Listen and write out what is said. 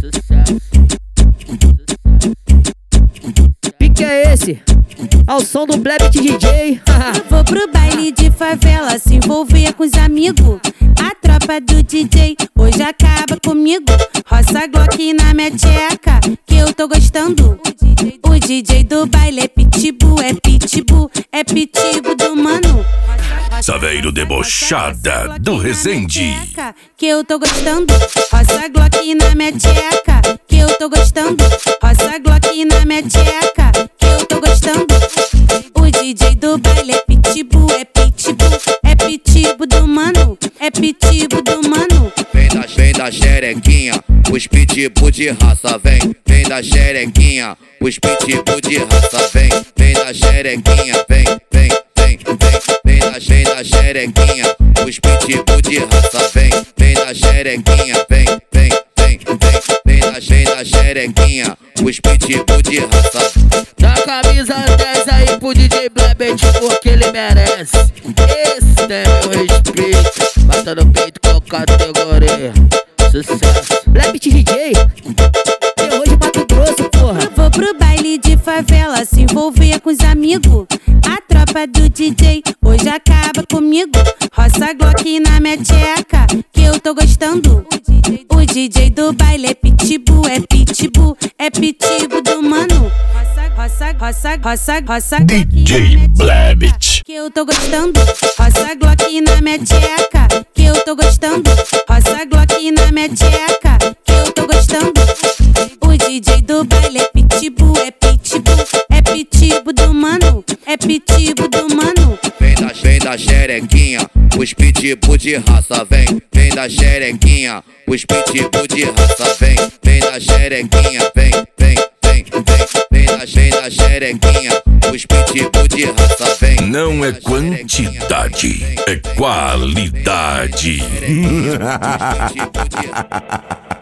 Pique é esse? Ao som do Blebit DJ. Vou pro baile de favela, se envolver com os amigos. A tropa do DJ hoje acaba comigo. Roça Glock na minha tcheca, que eu tô gostando. O DJ do baile é pitbull, é pitbull, é pitbull do mano. Saveiro debochada do Resende, que eu tô gostando. Roça Glock na minha tcheca, que eu tô gostando. Roça Glock na minha tcheca, que eu tô gostando. O DJ do baile é pitbull, é pitbull, é pitbull do mano, é pitbull do mano. Vem da xerequinha, os pitbull de raça, vem da xerequinha, os pitbull de raça, vem da xerequinha, vem da xerequinha, os pitbull de raça, vem da xerequinha, vem da xerequinha, os pitbull de raça. Dá camisa 10 aí pro DJ Blebit, porque ele merece. Esse tem meu respeito, bata no peito com categoria. Sucesso. Blebit DJ, terror de Mato Grosso, porra. Vou pro baile de favela, se envolver com os amigos. A tropa do DJ hoje acaba comigo. Roça Glock na minha tcheca, que eu tô gostando. O DJ do baile é pitbull, é pitbull, é pitbull do mano. Roça DJ Blebit, que eu tô gostando. Roça Glock na minha tcheca, que eu tô gostando. Roça Glock na minha tcheca, que eu tô gostando. O DJ do baile é pitbull, é pitbull, é pitbull do mano, é pitbull do mano. Vem da xerequinha, os pitbull de raça, vem da xerequinha, os pitbull de raça, vem da xerequinha, vem da xerequinha, os pitbull de raça, vem. não é quantidade, é qualidade.